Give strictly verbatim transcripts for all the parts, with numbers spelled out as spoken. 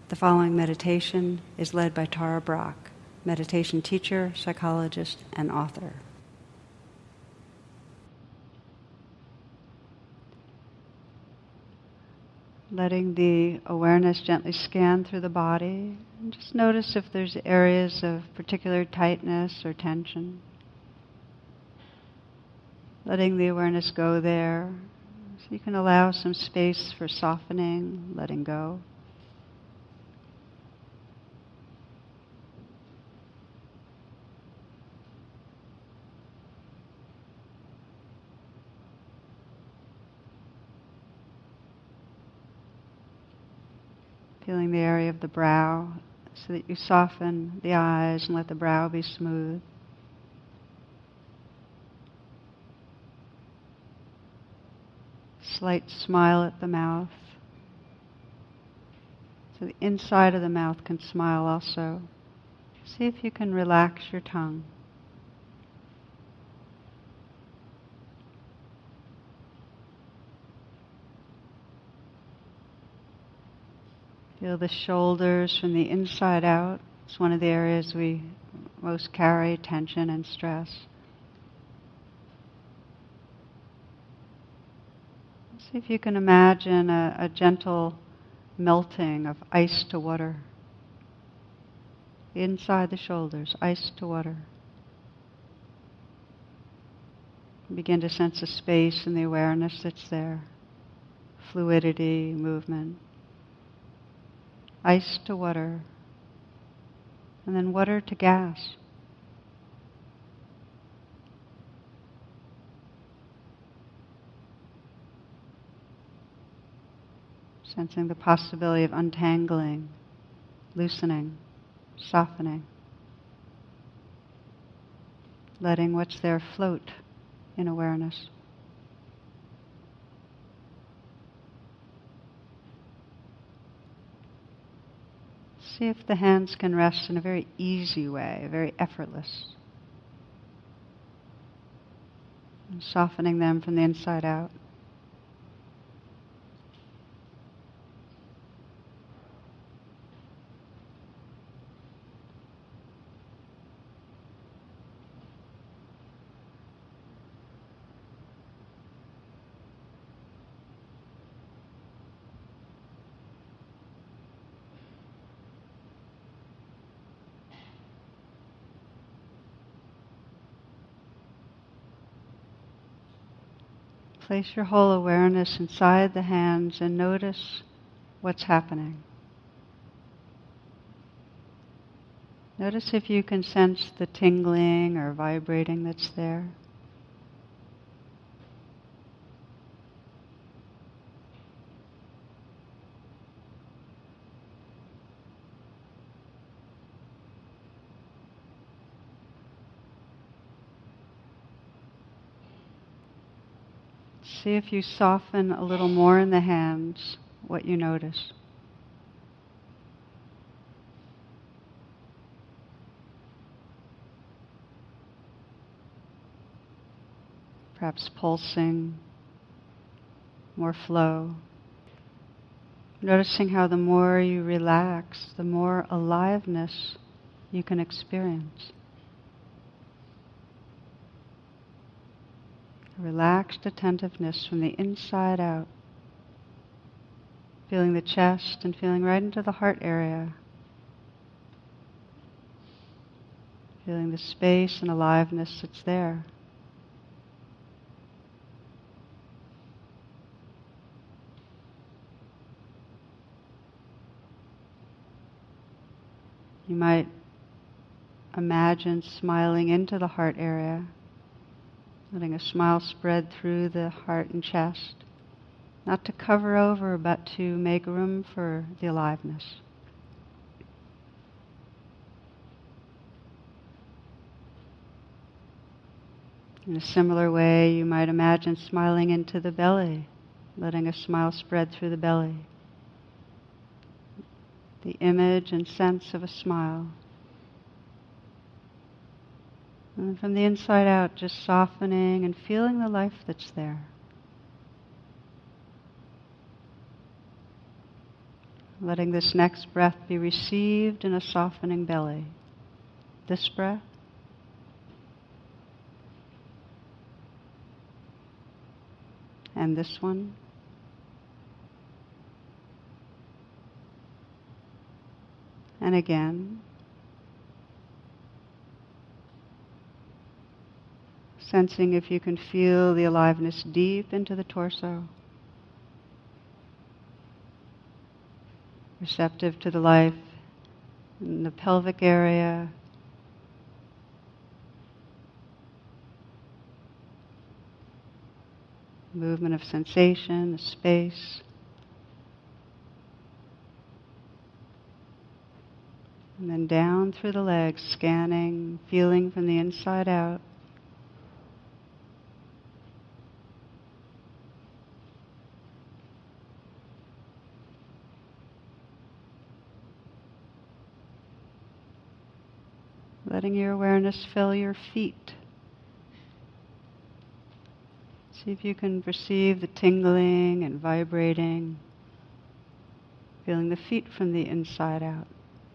The following meditation is led by Tara Brach, meditation teacher, psychologist, and author. Letting the awareness gently scan through the body, and just notice if there's areas of particular tightness or tension. Letting the awareness go there, so you can allow some space for softening, letting go. Feeling the area of the brow so that you soften the eyes and let the brow be smooth. Slight smile at the mouth. So the inside of the mouth can smile also. See if you can relax your tongue. Feel the shoulders from the inside out. It's one of the areas we most carry tension and stress. See if you can imagine a, a gentle melting of ice to water. Inside the shoulders, ice to water. Begin to sense the space and the awareness that's there. Fluidity, movement. Ice to water, and then water to gas. Sensing the possibility of untangling, loosening, softening. Letting what's there float in awareness. See if the hands can rest in a very easy way, very effortless. And softening them from the inside out. Place your whole awareness inside the hands and notice what's happening. Notice if you can sense the tingling or vibrating that's there. See if you soften a little more in the hands, what you notice. Perhaps pulsing, more flow. Noticing how the more you relax, the more aliveness you can experience. Relaxed attentiveness from the inside out. Feeling the chest and feeling right into the heart area. Feeling the space and aliveness that's there. You might imagine smiling into the heart area. Letting a smile spread through the heart and chest, not to cover over, but to make room for the aliveness. In a similar way, you might imagine smiling into the belly, letting a smile spread through the belly. The image and sense of a smile. And from the inside out, just softening and feeling the life that's there. letting this next breath be received in a softening belly. This breath. And this one. And again. Sensing if you can feel the aliveness deep into the torso. Receptive to the life in the pelvic area. Movement of sensation, the space. And then down through the legs, scanning, feeling from the inside out. Letting your awareness fill your feet. See if you can perceive the tingling and vibrating, feeling the feet from the inside out.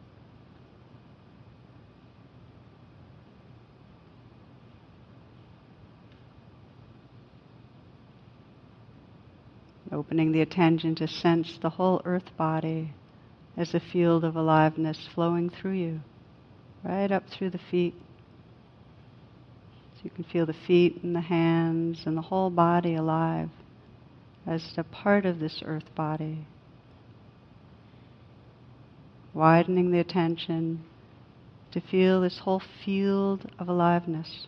Opening the attention to sense the whole earth body as a field of aliveness flowing through you, right up through the feet. So you can feel the feet and the hands and the whole body alive as a part of this earth body. Widening the attention to feel this whole field of aliveness.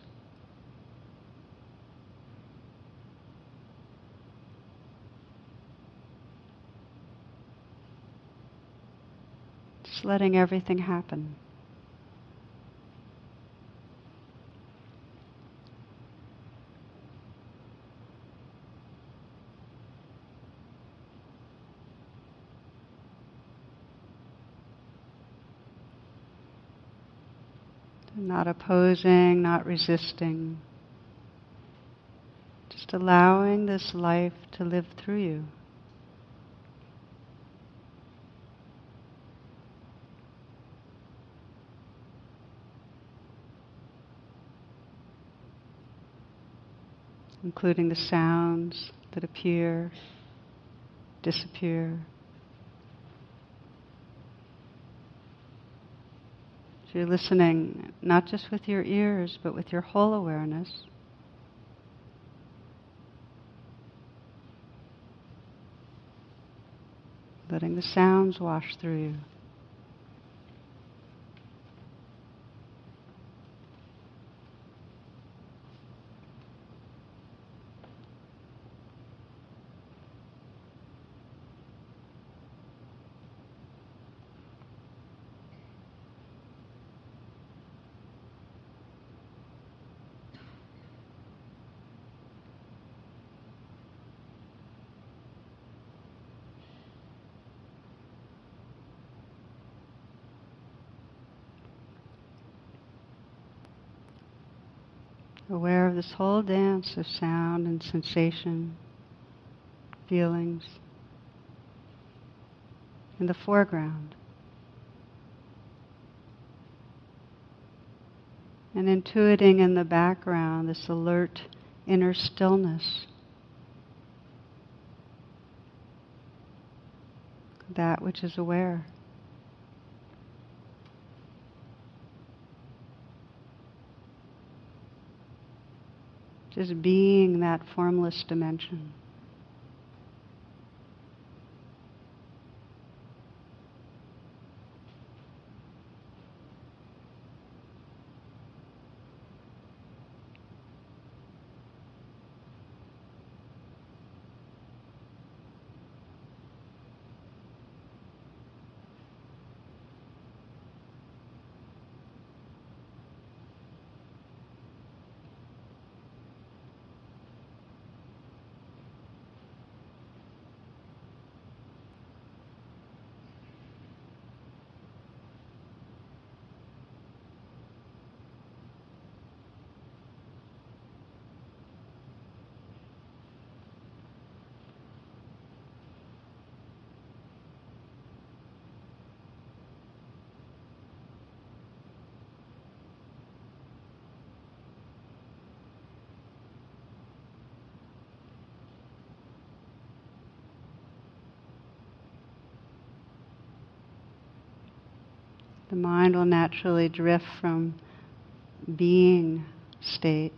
Just letting everything happen. Not opposing, not resisting. Just allowing this life to live through you. Including the sounds that appear, disappear. So you're listening not just with your ears, but with your whole awareness. Letting the sounds wash through you. Aware of this whole dance of sound and sensation, feelings in the foreground. And intuiting in the background this alert inner stillness. That which is aware. Just being that formless dimension. the mind will naturally drift from being state,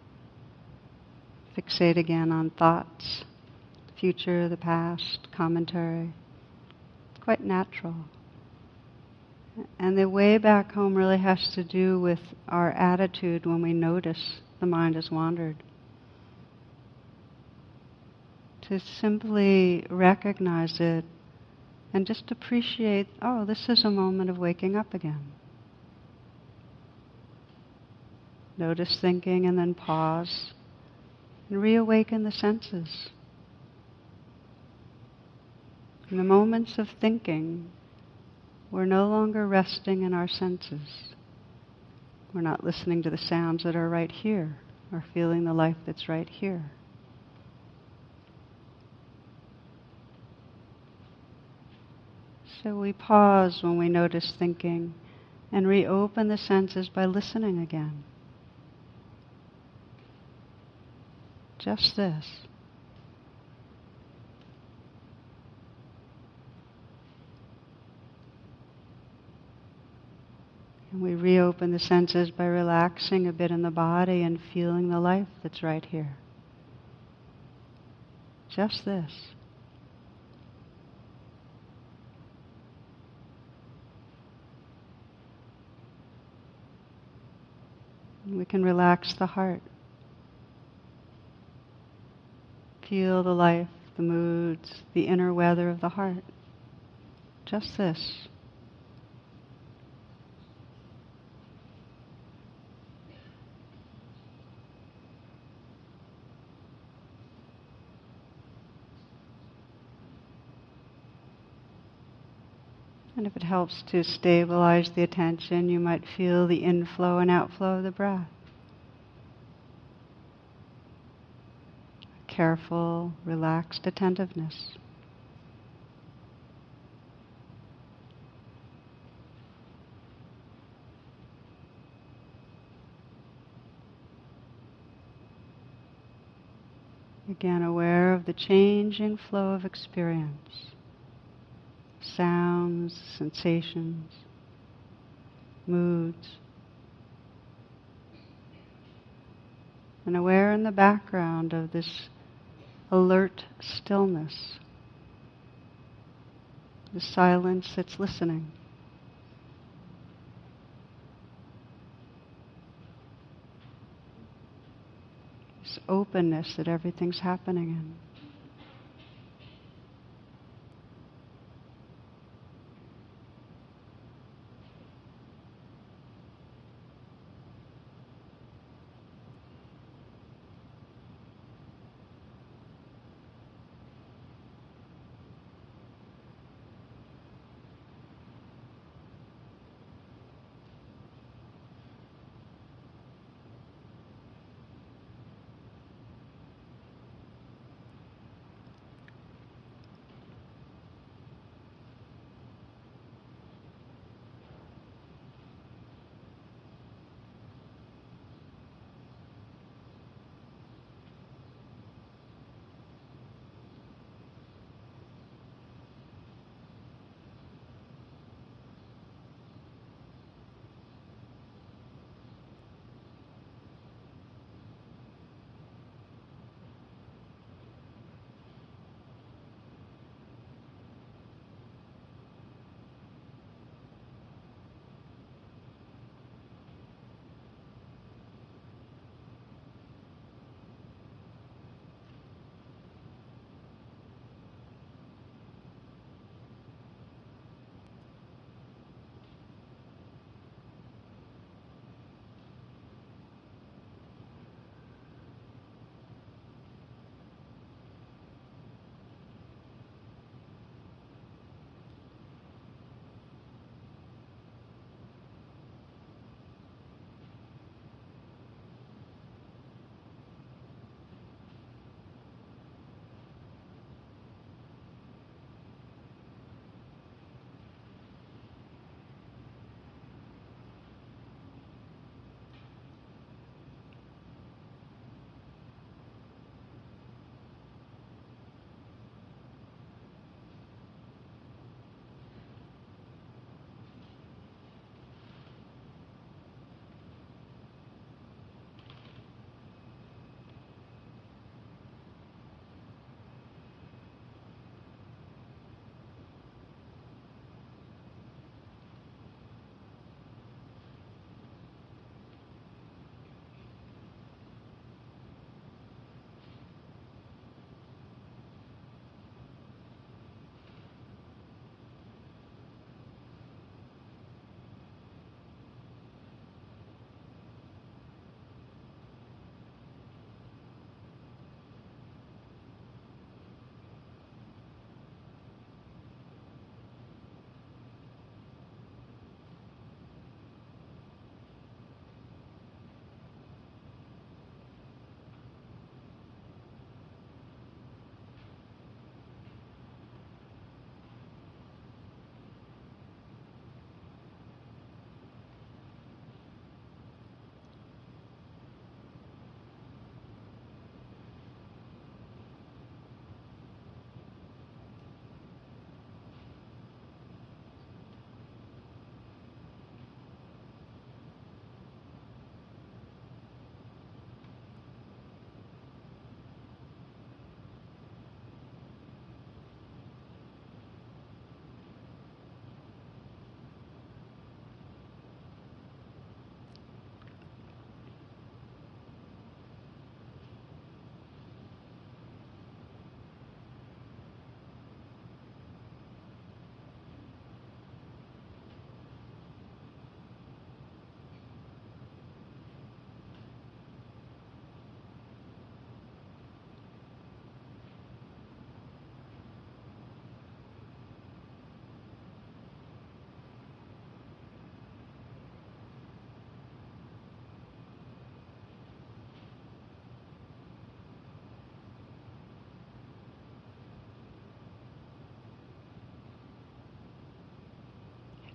fixate again on thoughts, future, the past, commentary. It's quite natural. And the way back home really has to do with our attitude when we notice the mind has wandered. To simply recognize it and just appreciate, oh, this is a moment of waking up again. Notice thinking and then pause and reawaken the senses. In the moments of thinking, we're no longer resting in our senses. We're not listening to the sounds that are right here or feeling the life that's right here. So we pause when we notice thinking and reopen the senses by listening again. Just this. And we reopen the senses by relaxing a bit in the body and feeling the life that's right here. Just this. And we can relax the heart. Feel the life, the moods, the inner weather of the heart. Just this. And if it helps to stabilize the attention, you might feel the inflow and outflow of the breath. Careful, relaxed attentiveness. Again, aware of the changing flow of experience. Sounds, sensations, moods. And aware in the background of this alert stillness, the silence that's listening. This openness that everything's happening in.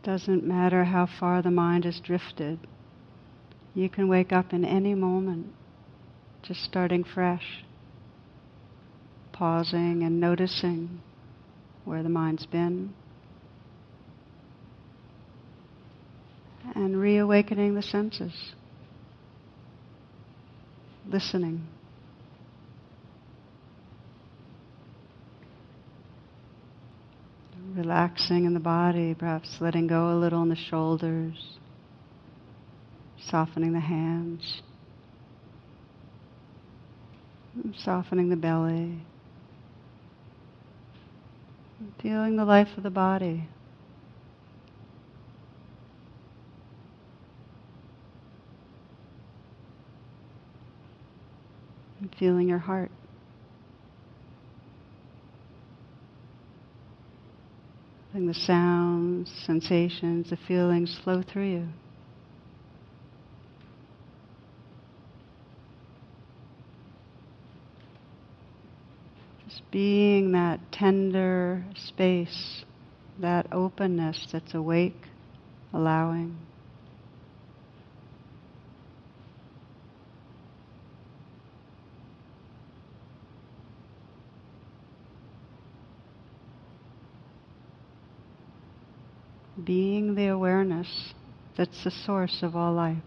Doesn't matter how far the mind has drifted. You can wake up in any moment, just starting fresh, pausing and noticing where the mind's been, and reawakening the senses, listening. Relaxing in the body, perhaps letting go a little in the shoulders, softening the hands, softening the belly, feeling the life of the body. And feeling your heart. Letting the sounds, sensations, the feelings flow through you. Just being that tender space, that openness that's awake, allowing. Being the awareness that's the source of all life.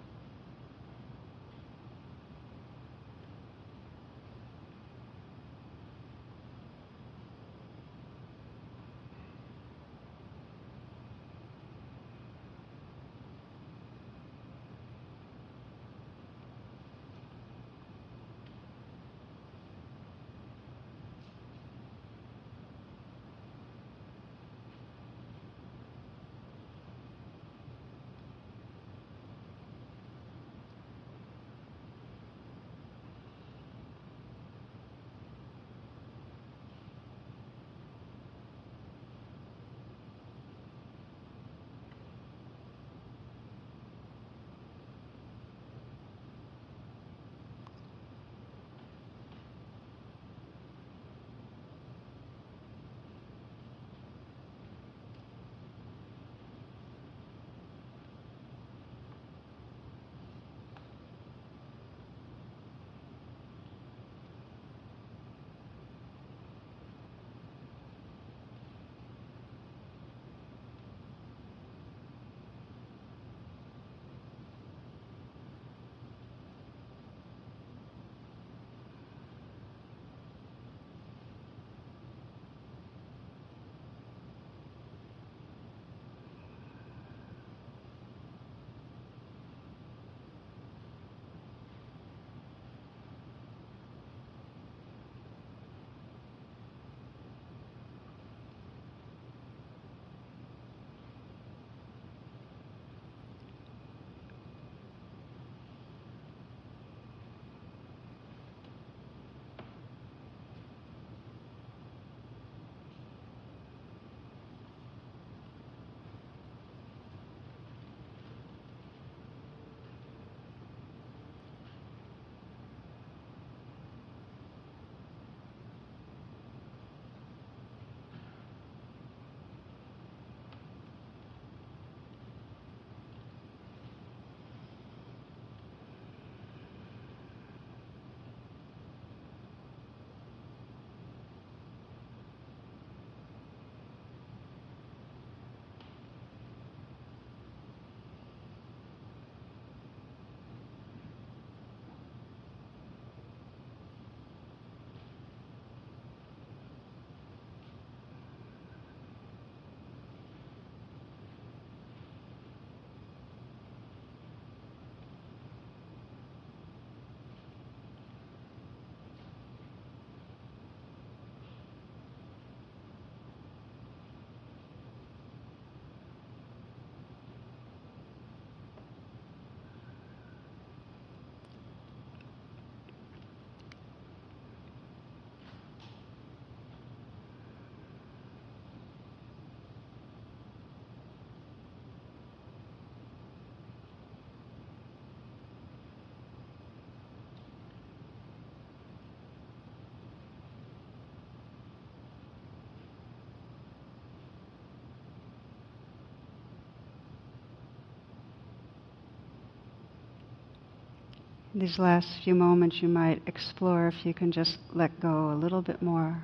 These last few moments you might explore if you can just let go a little bit more.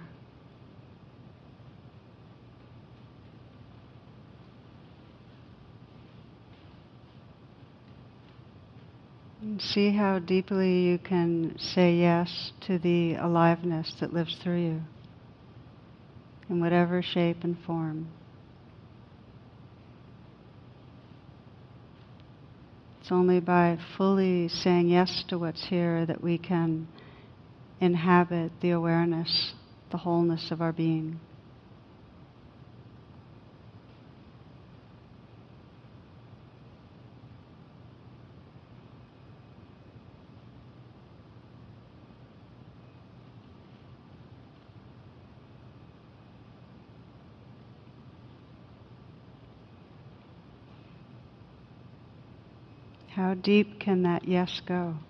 And see how deeply you can say yes to the aliveness that lives through you, in whatever shape and form. It's only by fully saying yes to what's here that we can inhabit the awareness, the wholeness of our being. How deep can that yes go?